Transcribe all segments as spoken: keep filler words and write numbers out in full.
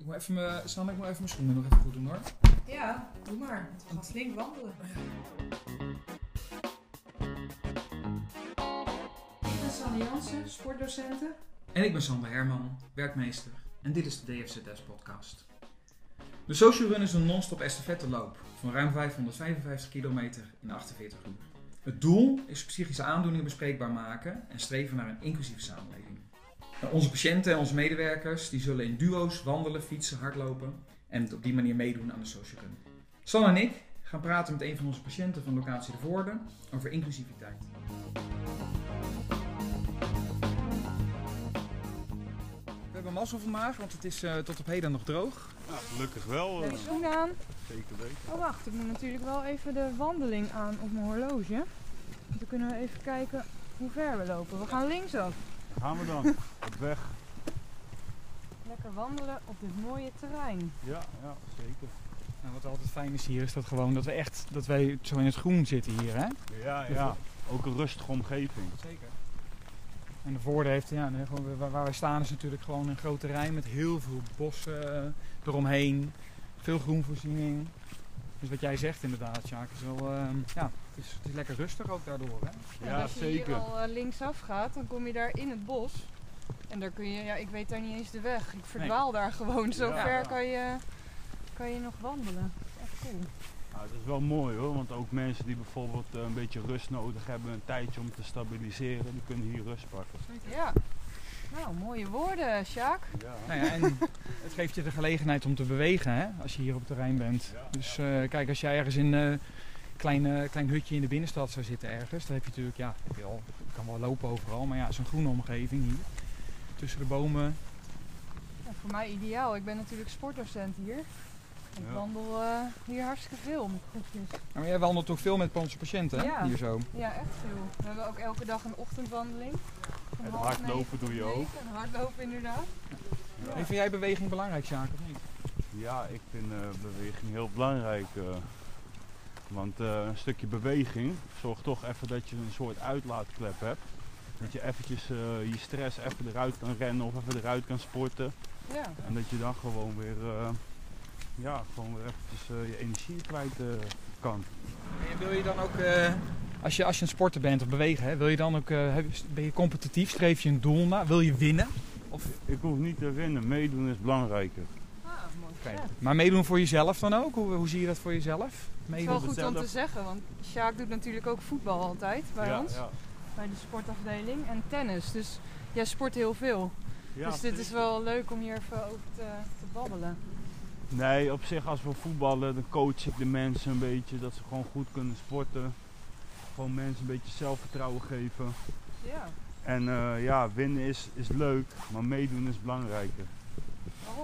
Ik moet even mijn, Sanne, ik moet even mijn schoenen nog even goed doen hoor. Ja, doe maar. We gaan flink wandelen. Ik ben Sanne Jansen, sportdocenten. En ik ben Sander Herman, werkmeester. En dit is de D F Z S podcast. De Social Run is een non-stop estafetteloop van ruim vijfhonderdvijfenvijftig kilometer in achtenveertig uur. Het doel is psychische aandoeningen bespreekbaar maken en streven naar een inclusieve samenleving. Nou, onze patiënten en onze medewerkers die zullen in duo's wandelen, fietsen, hardlopen en op die manier meedoen aan de Social Run. Sanne en ik gaan praten met een van onze patiënten van locatie De Voorde over inclusiviteit. We hebben mazzel vandaag, want het is uh, tot op heden nog droog. Ja, gelukkig wel. Heb je schoenen aan? Zeker weten. Oh wacht, ik moet natuurlijk wel even de wandeling aan op mijn horloge. Dan kunnen we even kijken hoe ver we lopen. We gaan linksaf. Gaan we dan? Op weg. Lekker wandelen op dit mooie terrein. Ja, ja, zeker. Nou, wat altijd fijn is hier is dat, gewoon dat we echt dat wij zo in het groen zitten hier, hè? Ja, ja. Ook een rustige omgeving. Zeker. En De Voorde heeft, ja, nee, gewoon, waar, waar wij staan is natuurlijk gewoon een groot terrein met heel veel bossen uh, eromheen. Veel groenvoorziening. Dus wat jij zegt inderdaad, Sjaak, is wel, uh, ja, het is, het is lekker rustig ook daardoor, hè? Ja, Ja, als je zeker. hier al uh, linksaf gaat, dan kom je daar in het bos. En daar kun je, ja, ik weet daar niet eens de weg. Ik verdwaal daar gewoon. Zo Ja, ver ja. Kan, je, kan je nog wandelen. Echt cool. Nou, dat is wel mooi hoor, want ook mensen die bijvoorbeeld uh, een beetje rust nodig hebben, een tijdje om te stabiliseren, die kunnen hier rust pakken. Ja. Nou, mooie woorden, Sjaak. Ja. Nou ja, en het geeft je de gelegenheid om te bewegen, hè, als je hier op het terrein bent. Ja, Dus uh, kijk, als jij ergens in een uh, klein, uh, klein hutje in de binnenstad zou zitten ergens, dan heb je natuurlijk, ja, heb je, al, je kan wel lopen overal, maar ja, het is een groene omgeving hier. Tussen de bomen. Ja, voor mij ideaal. Ik ben natuurlijk sportdocent hier. Ik Ja. wandel uh, hier hartstikke veel met groepjes. Maar jij wandelt ook veel met onze patiënten, hè? Ja. Hier zo. Ja, echt veel. We hebben ook elke dag een ochtendwandeling. Van En half hardlopen negen doe tot je negen. ook. En hardlopen inderdaad. Ja. Hey, vind jij beweging belangrijk, Sjaak, of niet? Ja, ik vind uh, beweging heel belangrijk. Uh, want uh, een stukje beweging zorgt toch even dat je een soort uitlaatklep hebt. Dat je eventjes uh, je stress even eruit kan rennen of even eruit kan sporten. Ja. En dat je dan gewoon weer, uh, ja, gewoon weer eventjes uh, je energie kwijt uh, kan. En wil je dan ook, uh, als, je, als je een sporter bent of bewegen, hè, wil je dan ook, uh, ben je competitief, streef je een doel na, wil je winnen? Of? Ik hoef niet te winnen, meedoen is belangrijker. Ah, mooi Okay. gezegd. Maar meedoen voor jezelf dan ook? Hoe, hoe zie je dat voor jezelf? Het is Meedoen? wel goed om zelf. te zeggen, want Sjaak doet natuurlijk ook voetbal altijd bij ja, ons. Ja. Bij de sportafdeling. En tennis. Dus jij sport heel veel. Ja, dus dit is zeker. wel leuk om hier even over te, te babbelen. Nee, op zich als we voetballen, dan coach ik de mensen een beetje dat ze gewoon goed kunnen sporten. Gewoon mensen een beetje zelfvertrouwen geven. Ja, En uh, ja, winnen is, is leuk, maar meedoen is belangrijker. waarom?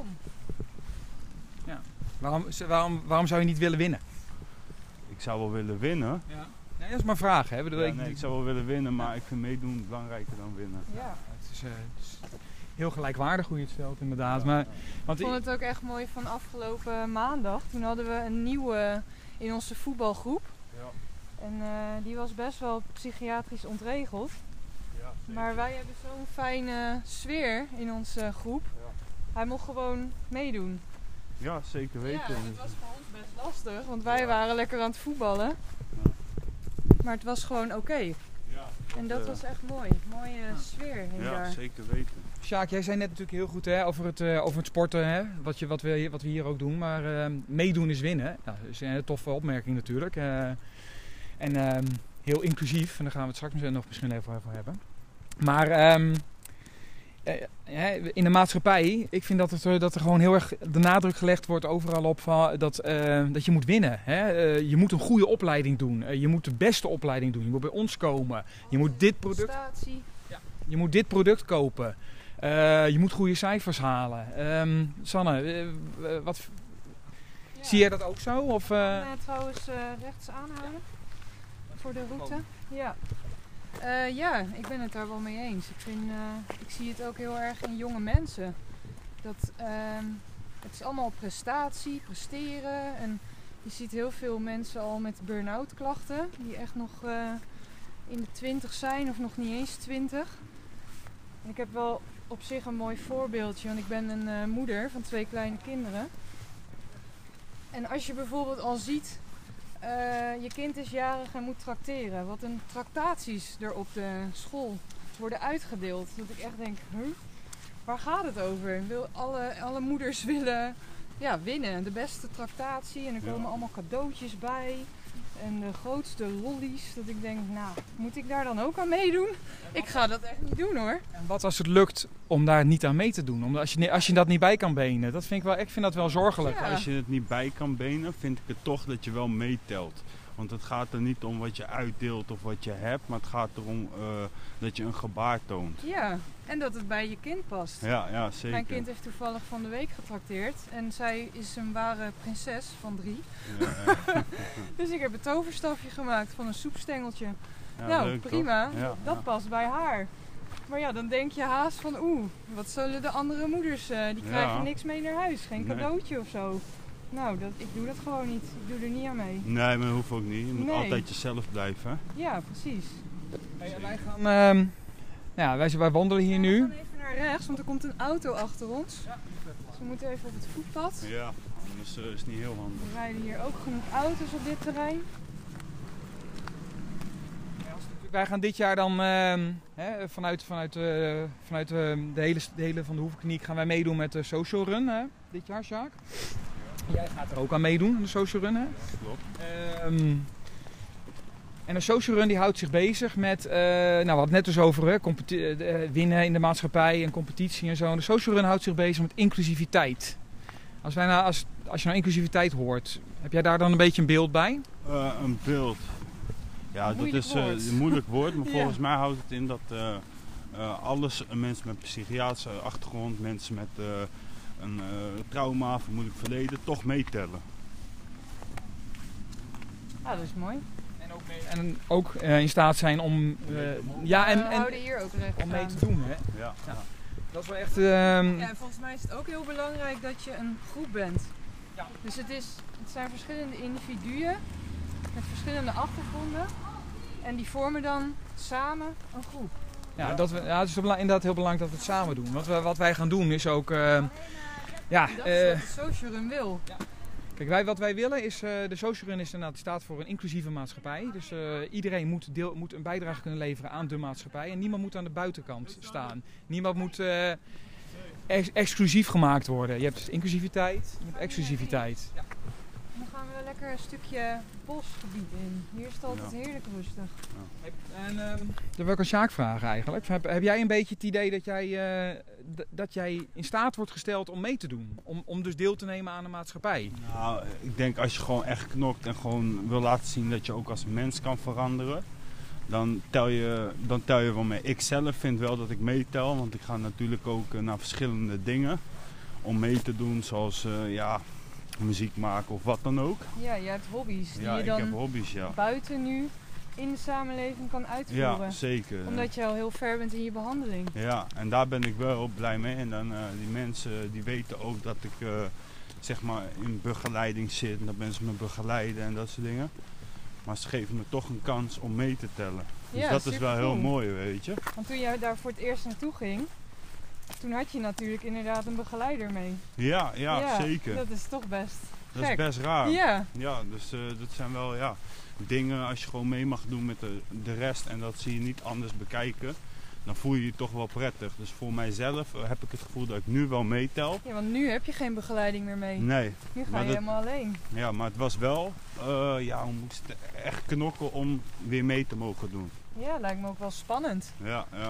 Waarom, waarom, waarom zou je niet willen winnen? Ik zou wel willen winnen. Ja. Nee, dat is maar een vraag. Hè? Bedoel, Ja, ik, nee, ik zou wel willen winnen, maar ik vind meedoen belangrijker dan winnen. Ja. het, is, uh, het is heel gelijkwaardig hoe je het stelt inderdaad. Ja, maar, ja. want Ik vond het ook echt mooi van afgelopen maandag. Toen hadden we een nieuwe in onze voetbalgroep. Ja, En uh, die was best wel psychiatrisch ontregeld. ja, zeker. Maar wij hebben zo'n fijne sfeer in onze groep. Ja. Hij mocht gewoon meedoen. Ja, zeker weten. Ja, het was voor ons best lastig, want wij Ja. waren lekker aan het voetballen. Ja. Maar het was gewoon oké. Okay. Ja, En dat uh, was echt mooi. Mooie sfeer hing ja, daar. zeker weten. Sjaak, jij zei net natuurlijk heel goed hè, over, het, uh, over het sporten, hè, wat, je, wat, we, wat we hier ook doen. Maar uh, meedoen is winnen. Nou, dat is een hele toffe opmerking natuurlijk. Uh, en uh, heel inclusief. En daar gaan we het straks nog misschien even over hebben. Maar um, uh, in de maatschappij, ik vind dat, het, dat er gewoon heel erg de nadruk gelegd wordt overal op van, dat, uh, dat je moet winnen. Hè? Uh, je moet een goede opleiding doen. Uh, je moet de beste opleiding doen. Je moet bij ons komen. Je moet dit product... Prestatie. Je moet dit product kopen. Uh, je moet goede cijfers halen. Um, Sanne, uh, uh, wat, Ja. zie jij dat ook zo? Of, uh... Kan, uh, trouwens uh, rechts aanhouden voor de route. Ja. Uh, ja, ik ben het daar wel mee eens. Ik, vind, uh, ik zie het ook heel erg in jonge mensen. Dat, uh, het is allemaal prestatie, presteren. En je ziet heel veel mensen al met burn-out klachten. Die echt nog uh, in de twintig zijn of nog niet eens twintig. En ik heb wel op zich een mooi voorbeeldje, want ik ben een uh, moeder van twee kleine kinderen. En als je bijvoorbeeld al ziet, uh, je kind is jarig en moet trakteren. Wat een tractaties er op de school worden uitgedeeld. Dat ik echt denk, huh? Waar gaat het over? Wil alle, alle moeders willen ja, winnen. De beste tractatie en er komen ja. allemaal cadeautjes bij. En de grootste lollies. Dat ik denk, nou, moet ik daar dan ook aan meedoen? Ik ga dat echt niet doen hoor. En wat als het lukt om daar niet aan mee te doen? Omdat als je, als je dat niet bij kan benen. Dat vind ik, wel, ik vind dat wel zorgelijk. Ja. Als je het niet bij kan benen, vind ik het toch dat je wel meetelt. Want het gaat er niet om wat je uitdeelt of wat je hebt. Maar het gaat erom uh, dat je een gebaar toont. Ja, en dat het bij je kind past. Ja, ja, zeker. Mijn kind heeft toevallig van de week getrakteerd. En zij is een ware prinses van drie. Ja, ja. Dus ik heb een toverstafje gemaakt van een soepstengeltje. Ja, nou, leuk, prima. Ja, dat ja. past bij haar. Maar ja, dan denk je haast van oeh, wat zullen de andere moeders? Uh, die krijgen ja. niks mee naar huis. Geen nee. cadeautje of zo. Nou, dat, ik doe dat gewoon niet. Ik doe er niet aan mee. Nee, maar dat hoeft ook niet. Je moet nee. altijd jezelf blijven. Hè? Ja, precies. Hey, wij gaan, uh, ja, wij, wij wandelen hier ja, nu. We gaan even naar rechts, want er komt een auto achter ons. Ja. Dus we moeten even op het voetpad. Ja, anders uh, is het niet heel handig. Er rijden hier ook genoeg auto's op dit terrein. Wij gaan dit jaar dan uh, hè, vanuit, vanuit, uh, vanuit uh, de, hele, de hele van de Hoevenkliniek gaan wij meedoen met de Social Run hè, dit jaar, Sjaak. Jij gaat er ook aan meedoen, aan de Social Run, hè? Klopt. Um, en de Social Run die houdt zich bezig met, uh, nou we hadden het net dus over, hè, uh, winnen in de maatschappij en competitie en zo. En de Social Run houdt zich bezig met inclusiviteit. Als, wij nou, als, als je nou inclusiviteit hoort, heb jij daar dan een beetje een beeld bij? Uh, een beeld? Ja, dat is uh, een moeilijk woord, maar volgens ja. mij houdt het in dat uh, uh, alles, uh, mensen met psychiatrische achtergrond, mensen met... Uh, een uh, trauma of een moeilijk verleden toch meetellen. Ah, dat is mooi. En ook, mee, en ook uh, in staat zijn om, uh, ja, en, en, hier ook recht om mee te doen. Hè? Ja. Ja. Dat is wel echt... Uh, ja, volgens mij is het ook heel belangrijk dat je een groep bent. Ja. Dus het, is, het zijn verschillende individuen met verschillende achtergronden en die vormen dan samen een groep. Ja, dat we, ja, het is inderdaad heel belangrijk dat we het samen doen. Wat, we, wat wij gaan doen is ook... Uh, ja, dat is uh, wat de Social Run wil. Ja. Kijk, wij, wat wij willen is... Uh, de Social Run is inderdaad, staat voor een inclusieve maatschappij. Dus uh, iedereen moet, deel, moet een bijdrage kunnen leveren aan de maatschappij. En niemand moet aan de buitenkant staan. Niemand moet uh, ex exclusief gemaakt worden. Je hebt inclusiviteit, je hebt exclusiviteit. Ja. Dan gaan we lekker een stukje bosgebied in. Hier is het altijd ja. heerlijk rustig. Ja. En uh, dan wil ik aan Sjaak vragen eigenlijk. Heb, heb jij een beetje het idee dat jij, uh, dat jij in staat wordt gesteld om mee te doen? Om, om dus deel te nemen aan de maatschappij? Nou, ik denk als je gewoon echt knokt en gewoon wil laten zien dat je ook als mens kan veranderen. Dan tel je, dan tel je wel mee. Ik zelf vind wel dat ik meetel. Want ik ga natuurlijk ook uh, naar verschillende dingen. Om mee te doen zoals... Uh, ja, muziek maken of wat dan ook. Ja, je hebt hobby's die ja, je dan ik heb hobby's, ja. buiten nu in de samenleving kan uitvoeren. Ja, zeker. Omdat je al heel ver bent in je behandeling. Ja, en daar ben ik wel blij mee. En dan uh, die mensen die weten ook dat ik uh, zeg maar in begeleiding zit. En dat mensen me begeleiden en dat soort dingen. Maar ze geven me toch een kans om mee te tellen. Dus ja, dat is wel heel mooi, weet je. Want toen jij daar voor het eerst naartoe ging, toen had je natuurlijk inderdaad een begeleider mee. Ja, ja, ja zeker. Dat is toch best Dat gek. is best raar. Ja. Ja, dus uh, dat zijn wel ja, dingen als je gewoon mee mag doen met de, de rest en dat zie je niet anders bekijken. Dan voel je je toch wel prettig. Dus voor mijzelf uh, heb ik het gevoel dat ik nu wel meetel. Ja, want nu heb je geen begeleiding meer mee. Nee. Nu ga je dat, helemaal alleen. Ja, maar het was wel, uh, ja, we moesten echt knokken om weer mee te mogen doen. Ja, lijkt me ook wel spannend. Ja, ja.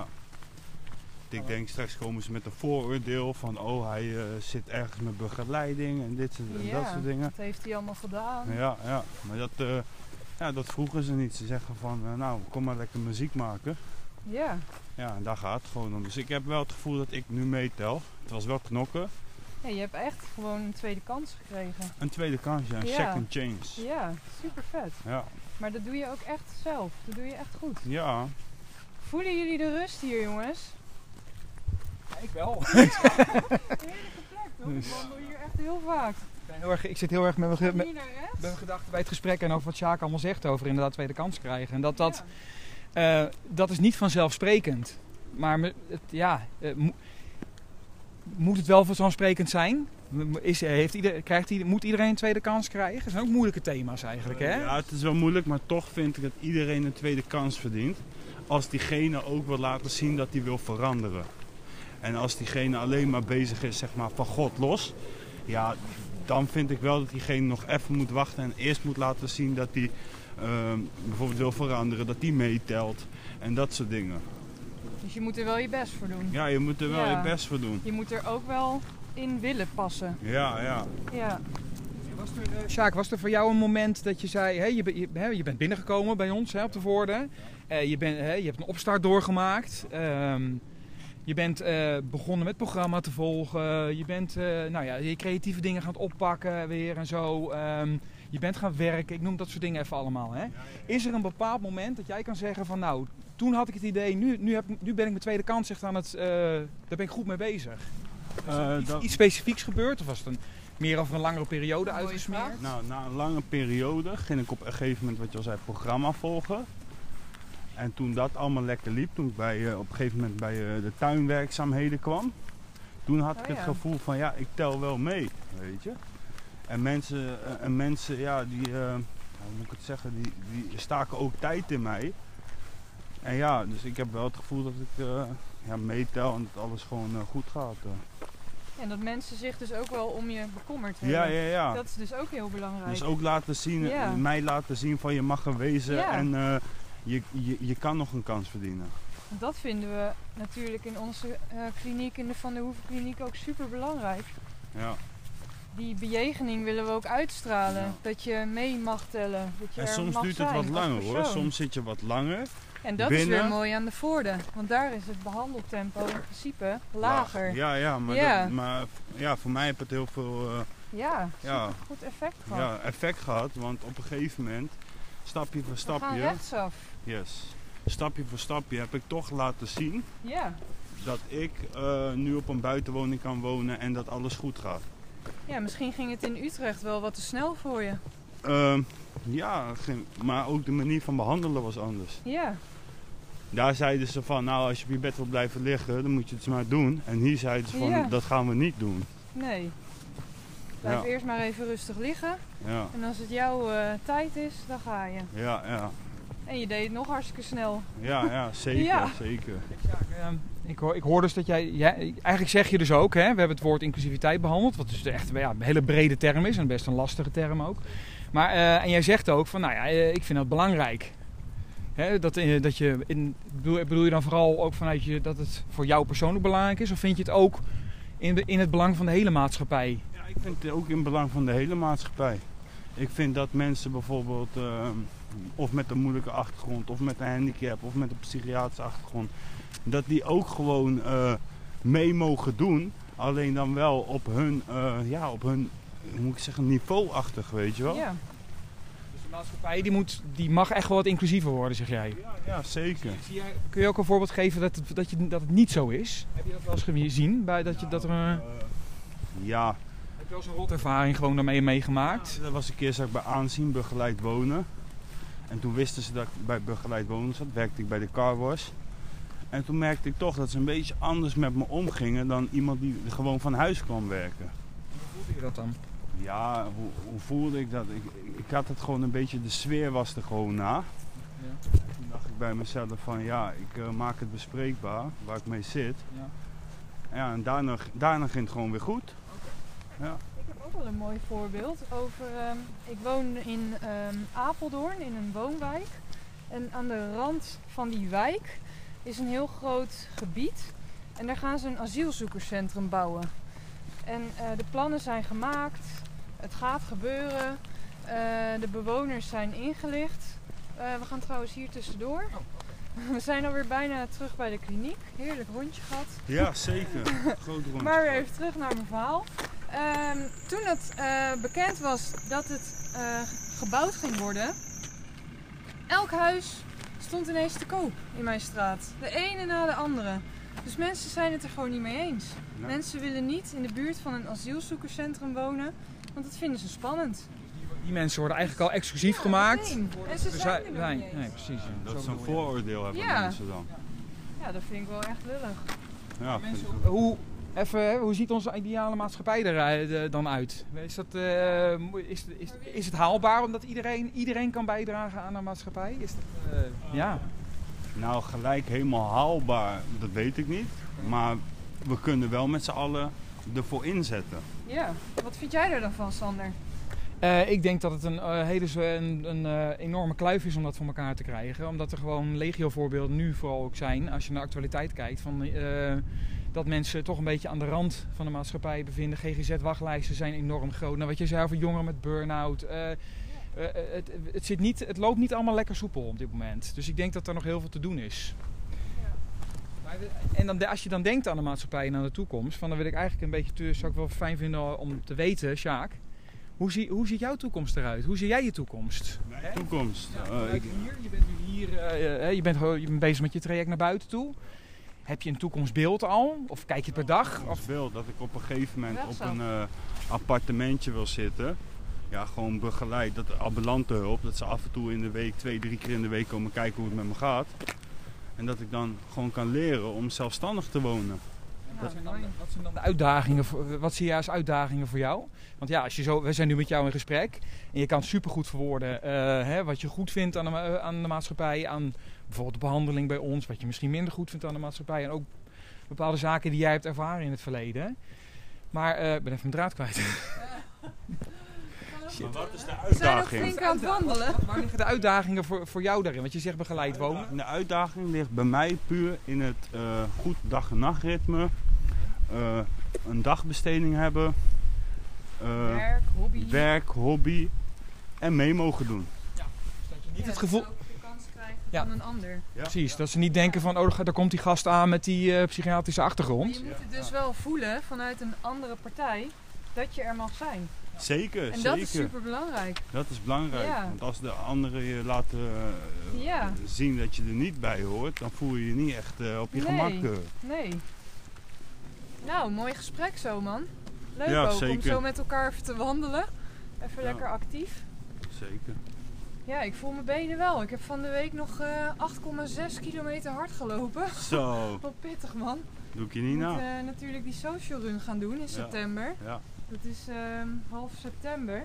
Ik denk straks komen ze met een vooroordeel van oh hij uh, zit ergens met begeleiding en dit en ja, dat soort dingen. Dat heeft hij allemaal gedaan. Ja, ja. Maar dat, uh, ja, dat vroegen ze niet. Ze zeggen van uh, nou kom maar lekker muziek maken. Ja. Ja, en daar gaat het gewoon om. Dus ik heb wel het gevoel dat ik nu meetel. Het was wel knokken. Ja, je hebt echt gewoon een tweede kans gekregen. Een tweede kans, ja. Een ja. second chance. Ja, super vet. Ja. Maar dat doe je ook echt zelf. Dat doe je echt goed. Ja. Voelen jullie de rust hier, jongens? Ja, ik wel. Heerlijke plek, toch? Ik wandel hier echt heel vaak. Ik, ben heel erg, ik zit heel erg met mijn, met, met mijn gedachten bij het gesprek en over wat Sjaak allemaal zegt over inderdaad tweede kans krijgen. En dat, dat, ja. uh, dat is niet vanzelfsprekend. Maar het, ja, uh, moet het wel vanzelfsprekend zijn? Is, heeft ieder, krijgt ieder, moet iedereen een tweede kans krijgen? Dat zijn ook moeilijke thema's eigenlijk, hè? Ja, het is wel moeilijk, maar toch vind ik dat iedereen een tweede kans verdient. Als diegene ook wil laten zien dat hij wil veranderen. En als diegene alleen maar bezig is, zeg maar, van God los. Ja, dan vind ik wel dat diegene nog even moet wachten en eerst moet laten zien dat hij uh, bijvoorbeeld wil veranderen. Dat hij meetelt en dat soort dingen. Dus je moet er wel je best voor doen. Ja, je moet er wel Ja. je best voor doen. Je moet er ook wel in willen passen. Ja, ja. Ja. Was er, uh, Sjaak, was er voor jou een moment dat je zei, hey, je, ben- je, hè, je bent binnengekomen bij ons hè, op de Voorde. Uh, je, bent, hè, je hebt een opstart doorgemaakt. Um, je bent uh, begonnen met het programma te volgen. Je bent uh, nou ja, je creatieve dingen gaan oppakken weer en zo. Um, je bent gaan werken. Ik noem dat soort dingen even allemaal. Hè. Is er een bepaald moment dat jij kan zeggen van nou, toen had ik het idee, nu, nu, heb, nu ben ik mijn tweede kans echt aan het, uh, daar ben ik goed mee bezig. Is er Uh, iets, dat- iets specifieks gebeurd of was het een, meer over een langere periode Mooie uitgesmeerd? vraag. Nou, na een lange periode ging ik op een gegeven moment, wat je al zei, programma volgen. En toen dat allemaal lekker liep, toen ik bij, uh, op een gegeven moment bij uh, de tuinwerkzaamheden kwam, toen had ik Oh, het ja. gevoel van ja, ik tel wel mee, weet je. En mensen, uh, en mensen ja, die, uh, hoe moet ik het zeggen, die, die staken ook tijd in mij. En ja, dus ik heb wel het gevoel dat ik uh, ja, meetel en dat alles gewoon uh, goed gaat. uh. En dat mensen zich dus ook wel om je bekommerd hebben. Ja, ja, ja. Dat is dus ook heel belangrijk. Dus ook laten zien, Ja. mij laten zien van je mag er wezen Ja. en uh, je, je, je kan nog een kans verdienen. Dat vinden we natuurlijk in onze uh, kliniek, in de Van der Hoeven kliniek, ook super belangrijk. Ja. Die bejegening willen we ook uitstralen. Ja. Dat je mee mag tellen. Dat je En er soms mag duurt het zijn wat als langer hoor. persoon. Soms zit je wat langer. En dat is binnen. weer mooi aan de Voorde. Want daar is het behandeltempo in principe lager. Ja, ja, maar, Ja. Dat, maar ja, voor mij heeft het heel veel uh, Ja, Ja. super goed effect gehad. ja, effect gehad. Want op een gegeven moment, stapje voor We gaan stapje, rechtsaf. yes, stapje voor stapje heb ik toch laten zien Ja. dat ik uh, nu op een buitenwoning kan wonen en dat alles goed gaat. ja, misschien ging het in Utrecht wel wat te snel voor je. Uh, ja, geen- maar ook de manier van behandelen was anders. Ja, Daar zeiden ze van, nou als je op je bed wil blijven liggen, dan moet je het maar doen. En hier zeiden ze van, Ja. dat gaan we niet doen. nee. Blijf Ja. eerst maar even rustig liggen. Ja, En als het jouw uh, tijd is, dan ga je. ja, ja. En je deed het nog hartstikke snel. Ja, ja, zeker, Ja. zeker. Ja, ik, hoor, ik hoor dus dat jij, jij... Eigenlijk zeg je dus ook, hè, we hebben het woord inclusiviteit behandeld. Wat dus echt ja, een hele brede term is en best een lastige term ook. Maar, uh, en jij zegt ook van, nou ja, uh, ik vind dat belangrijk. Hè, dat, uh, dat je, in, bedoel, bedoel je dan vooral ook vanuit je dat het voor jou persoonlijk belangrijk is? Of vind je het ook in, de, in het belang van de hele maatschappij? Ja, ik vind het ook in belang van de hele maatschappij. Ik vind dat mensen bijvoorbeeld, uh, of met een moeilijke achtergrond, of met een handicap, of met een psychiatrische achtergrond, dat die ook gewoon uh, mee mogen doen. Alleen dan wel op hun, uh, ja, op hun, hoe moet ik zeggen, niveauachtig, weet je wel. Ja. Dus de maatschappij die moet, die mag echt wel wat inclusiever worden, zeg jij. Ja, ja, zeker. Zie jij- Kun je ook een voorbeeld geven dat het, dat, je, dat het niet zo is? Heb je dat wel eens gezien? Bij dat je, dat er, uh, Uh, ja, heb je wel eens een rotervaring gewoon daarmee meegemaakt? dat was een keer zat ik bij Aanzien begeleid wonen. En toen wisten ze dat ik bij begeleid wonen zat, werkte ik bij de car wash. En toen merkte ik toch dat ze een beetje anders met me omgingen dan iemand die gewoon van huis kwam werken. Hoe voelde je dat dan? Ja, hoe, hoe voelde ik dat? Ik, ik, ik had het gewoon een beetje, de sfeer was er gewoon na. Ja. Toen dacht ik bij mezelf van ja, ik uh, maak het bespreekbaar waar ik mee zit. Ja. Ja, en daarna, daarna ging het gewoon weer goed. Ja. Ik heb ook wel een mooi voorbeeld over. Um, ik woon in um, Apeldoorn in een woonwijk. En aan de rand van die wijk is een heel groot gebied. En daar gaan ze een asielzoekerscentrum bouwen. En uh, de plannen zijn gemaakt. Het gaat gebeuren. Uh, de bewoners zijn ingelicht. Uh, we gaan trouwens hier tussendoor. We zijn alweer bijna terug bij de kliniek. Heerlijk rondje gehad. Ja, zeker. Groot rondje. Maar weer even terug naar mijn verhaal. Um, toen het uh, bekend was dat het uh, gebouwd ging worden, elk huis stond ineens te koop in mijn straat. De ene na de andere. Dus mensen zijn het er gewoon niet mee eens. Nee. Mensen willen niet in de buurt van een asielzoekerscentrum wonen, want dat vinden ze spannend. Die mensen worden eigenlijk al exclusief Ja, gemaakt. meteen. En ze We zijn er nog zijn- niet eens. Nee, precies. ja. Dat Zo is een bedoel je. vooroordeel hebben Ja. mensen dan. Ja, dat vind ik wel echt lullig. Ja, vind Mensen, ik ook. hoe, Even, hoe ziet onze ideale maatschappij er uh, dan uit? Is, dat, uh, is, is, is het haalbaar omdat iedereen, iedereen kan bijdragen aan een maatschappij? Is dat, uh, ja. Nou, gelijk helemaal haalbaar, dat weet ik niet. Maar we kunnen wel met z'n allen ervoor inzetten. Ja, wat vind jij er dan van, Sander? Uh, ik denk dat het een, uh, hele, een, een uh, enorme kluif is om dat voor elkaar te krijgen. Omdat er gewoon legio-voorbeelden nu vooral ook zijn, als je naar de actualiteit kijkt, van, uh, dat mensen toch een beetje aan de rand van de maatschappij bevinden. G G Z-wachtlijsten zijn enorm groot. Nou, wat je zei over jongeren met burn-out. Uh, uh, het, het, zit niet, het loopt niet allemaal lekker soepel op dit moment. Dus ik denk dat er nog heel veel te doen is. En dan, als je dan denkt aan de maatschappij en aan de toekomst, van dan wil ik eigenlijk een beetje, te, zou ik wel fijn vinden om te weten, Sjaak, hoe, zie, hoe ziet jouw toekomst eruit? Hoe zie jij je toekomst? Mijn toekomst? Ja, uh, ik, hier, je bent nu hier, uh, je, bent, je bent bezig met je traject naar buiten toe. Heb je een toekomstbeeld al? Of kijk je per dag? Een toekomstbeeld dat ik op een gegeven moment op een uh, appartementje wil zitten. Ja, gewoon begeleid, dat de ambulante hulp, dat ze af en toe in de week, twee, drie keer in de week komen kijken hoe het met me gaat. En dat ik dan gewoon kan leren om zelfstandig te wonen. Ja, wat, zijn dan, wat zijn dan de uitdagingen, wat zie je als uitdagingen voor jou? Want ja, als je zo, we zijn nu met jou in gesprek en je kan supergoed verwoorden uh, hè, wat je goed vindt aan de, aan de maatschappij, aan bijvoorbeeld de behandeling bij ons, wat je misschien minder goed vindt aan de maatschappij en ook bepaalde zaken die jij hebt ervaren in het verleden. Maar uh, ik ben even mijn draad kwijt. Maar wat is de uitdaging? Zijn ook flink aan het wandelen. Waar liggen de uitdagingen voor, voor jou daarin? Want je zegt begeleid wonen. De uitdaging ligt bij mij puur in het uh, goed dag- en nachtritme. Uh, een dagbesteding hebben. Uh, werk, hobby. Werk, hobby. En mee mogen doen. Ja, dus dat je niet ja, het gevoel... Dat ze ook de kans krijgen ja. van een ander. Ja. Precies, dat ze niet denken van, oh, daar komt die gast aan met die uh, psychiatrische achtergrond. Maar je moet het dus wel voelen vanuit een andere partij dat je er mag zijn. Zeker, en zeker. dat is super belangrijk. Dat is belangrijk, Ja. want als de anderen je laten uh, Ja. zien dat je er niet bij hoort, dan voel je je niet echt uh, op je Nee. gemak. Uh. Nee. Nou, mooi gesprek zo, man. Leuk Ja, ook om zeker. zo met elkaar even te wandelen. Even Ja. lekker actief. Zeker. Ja, ik voel mijn benen wel. Ik heb van de week nog uh, acht komma zes kilometer hard gelopen. Zo, Wat pittig, man. doe ik je Ik niet moet na. uh, natuurlijk die social run gaan doen in september. Ja. Dat is uh, half september.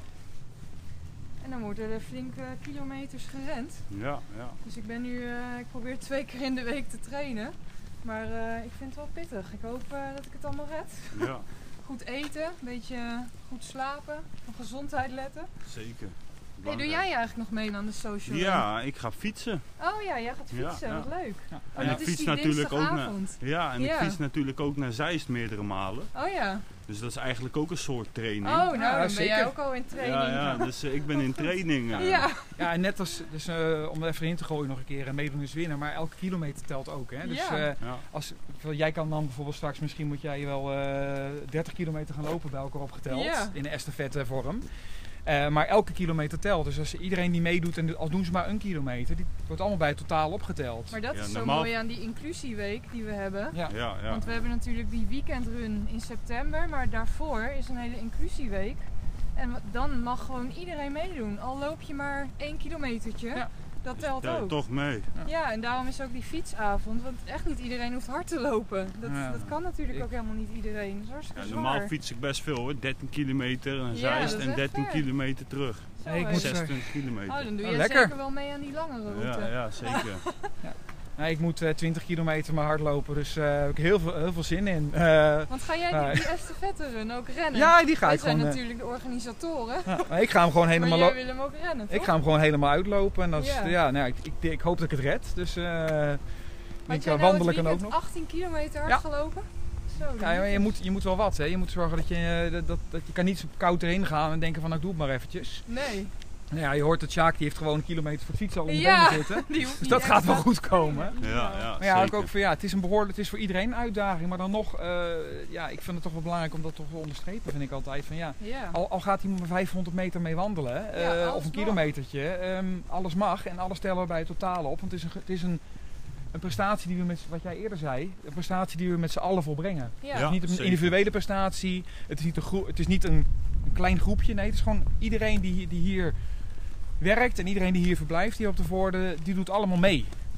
En dan worden er flinke kilometers gerend. Ja, ja. Dus ik ben nu, uh, ik probeer twee keer in de week te trainen. Maar uh, ik vind het wel pittig. Ik hoop uh, dat ik het allemaal red. Ja, Goed eten, een beetje goed slapen, op gezondheid letten. zeker. Hey, doe jij eigenlijk nog mee aan de social run? Ja, ik ga fietsen. Oh ja, jij gaat fietsen, Ja, ja. wat leuk. Ja. Oh, En dat ik is fiets die natuurlijk ook naar, dinsdagavond. ja, en Ja. ik fiets natuurlijk ook naar Zeist meerdere malen. Oh ja. Dus dat is eigenlijk ook een soort training. Oh, nou Ja, dan ben zeker. jij ook al in training. ja, ja, dus uh, ik ben in training. Uh, Ja. Ja, en net als, dus, uh, om er even in te gooien nog een keer, en meedoen is winnen, maar elke kilometer telt ook. Hè? Dus Ja. uh, Ja. als, jij kan dan bijvoorbeeld straks, misschien moet jij wel uh, dertig kilometer gaan lopen bij elkaar opgeteld, Ja. in de estafette vorm. Uh, maar elke kilometer telt. Dus als iedereen die meedoet, en al doen ze maar een kilometer, die wordt allemaal bij het totaal opgeteld. Maar dat Ja, is zo normaal- mooi aan die inclusieweek die we hebben. Ja. Ja, ja. Want we hebben natuurlijk die weekendrun in september, maar daarvoor is een hele inclusieweek. En dan mag gewoon iedereen meedoen. Al loop je maar één kilometertje, Ja. dat telt Ja, ook. toch mee. Ja, en daarom is ook die fietsavond, want echt niet iedereen hoeft hard te lopen. Dat, Ja. dat kan natuurlijk Ik- ook helemaal niet iedereen. Dat is hartstikke Ja, zwaar. normaal fiets ik best veel hoor. dertien kilometer naar Ja, Zeist dat is en echt dertien ver. kilometer terug. Zo, Nee, ik hè. moet- zesentwintig kilometer. Oh, dan doe Oh, je lekker. zeker wel mee aan die langere route. Ja, ja, zeker. Nee, ik moet uh, twintig kilometer maar hardlopen, dus daar uh, heb ik heel veel, heel veel zin in. Uh, Want ga jij die, Ja. die estafette run ook rennen? ja, die ga Wij ik zijn gewoon... uh, natuurlijk de organisatoren, ja, maar ik ga hem gewoon maar helemaal... jij lo- wil hem ook rennen, toch? Ik ga hem gewoon helemaal uitlopen en dat is, Ja. ja, nou, ik, ik, ik hoop dat ik het red. Dus uh, Had ik jij uh, nou wandelen het kan ook weekend nog. achttien kilometer hard Ja. gelopen? Zo, Ja, maar je, liefjes. moet, je moet wel wat, hè. Je moet zorgen dat je, uh, dat, dat, dat je kan niet zo koud erin gaan en denken van, nou, ik doe het maar eventjes. Nee, Nou ja, je hoort dat Sjaak, die heeft gewoon een kilometer voor het fietsen al in de Ja. benen zitten. die hoeft Dus niet dat gaat wel extra goed te komen. trainen. Ja, ja, Maar ja, ook, zeker. ook voor, ja, het is een behoorlijk, het is voor iedereen een uitdaging, maar dan nog, uh, ja, ik vind het toch wel belangrijk om dat toch te onderstrepen, vind ik altijd. Van, ja, Ja. al, al gaat iemand maar vijfhonderd meter mee wandelen, uh, Ja, alles of een mag. kilometertje, um, alles mag en alles tellen we bij het totale op. Want het is een, het is een, een prestatie die we met, wat jij eerder zei, een prestatie die we met z'n allen volbrengen. Ja. Het Ja. is niet een zeker. individuele prestatie, het is niet een, groe- het is niet een, een klein groepje, nee, het is gewoon iedereen die, die hier werkt en iedereen die hier verblijft hier op de Voorde, die doet allemaal mee.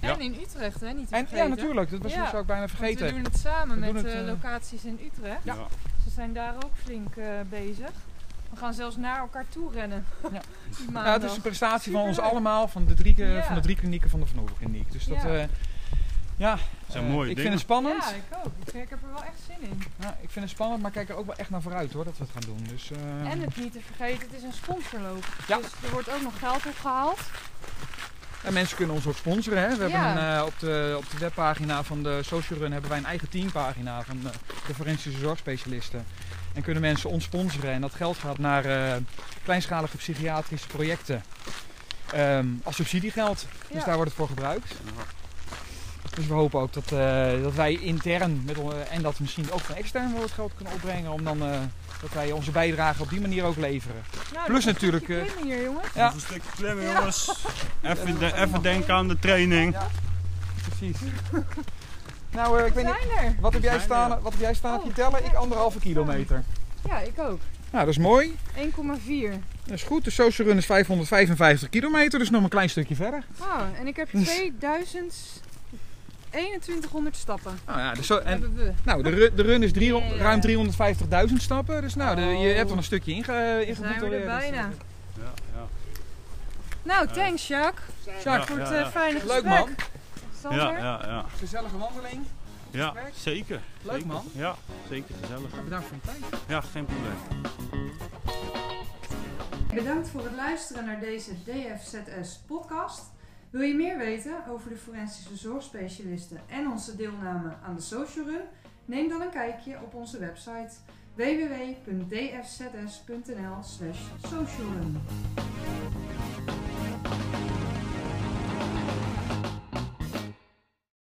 En in Utrecht, hè? Niet te En, vergeten. ja, natuurlijk. Dat was, Ja, zou ik bijna Want vergeten. we doen het samen We met doen de het, uh, locaties in Utrecht. Ja. Ze zijn daar ook flink uh, bezig. We gaan zelfs naar elkaar toe rennen. Ja. Die Ja, maandag. het is een prestatie van ons Superleuk. allemaal, van de drie, Ja. van de drie klinieken van de Van Hoeven Kliniek. Dus dat, Ja. uh, ja, Dat zijn uh, mooie ik dingen. vind het spannend. Ja, ik ook. Ik, ik heb er wel echt zin in. Ja, ik vind het spannend, maar ik kijk er ook wel echt naar vooruit hoor, dat we het gaan doen. Dus, uh, En het niet te vergeten, het is een sponsorloop. Ja. Dus er wordt ook nog geld opgehaald. En mensen kunnen ons ook sponsoren. Hè? We Ja. hebben een, uh, op, de, op de webpagina van de Social Run hebben wij een eigen teampagina van uh, de forensische zorgspecialisten. En kunnen mensen ons sponsoren. En dat geld gaat naar uh, kleinschalige psychiatrische projecten. Um, als subsidiegeld. Dus Ja. daar wordt het voor gebruikt. Ja. Dus we hopen ook dat, uh, dat wij intern met, uh, en dat misschien ook van extern wel het geld kunnen opbrengen. Om dan uh, dat wij onze bijdrage op die manier ook leveren. Nou, Plus dat is natuurlijk, een uh, stukje klimmen hier, jongens. Ja. Nog een stukje klimmen, Ja. jongens. Even, de, even denken aan de training. Ja. Precies. Nou, uh, ik We weet niet. zijn er. Wat heb jij zijn staan, er. wat heb jij staan? Oh, Je tellen? Ik ja. anderhalve kilometer. Ja, ik ook. Nou, dat is mooi. één komma vier. Dat is goed. De Social Run is vijfhonderdvijfenvijftig kilometer, dus nog een klein stukje verder. Oh, en ik heb Dus- tweeduizend eenentwintighonderd stappen. Nou ja, dus zo, en, Hebben we. nou, de, ru- de run is driehonderd, Ja. ruim driehonderdvijftigduizend stappen. Dus nou, de, je Oh. hebt al een stukje inge, Zijn ingeboet we er alweer. bijna. Ja, ja. Nou, thanks Jacques. Jacques, Voor het ja, uh, ja. fijne leuk gesprek. man. Sander? Ja, ja, ja. Gezellige wandeling. Ja, zeker. Leuk, zeker. man. Ja, zeker gezellig. Nou, bedankt voor je tijd. Ja, geen probleem. Bedankt voor het luisteren naar deze D F Z S podcast. Wil je meer weten over de forensische zorgspecialisten en onze deelname aan de Social Run? Neem dan een kijkje op onze website w w w punt d f z s punt n l slash social run.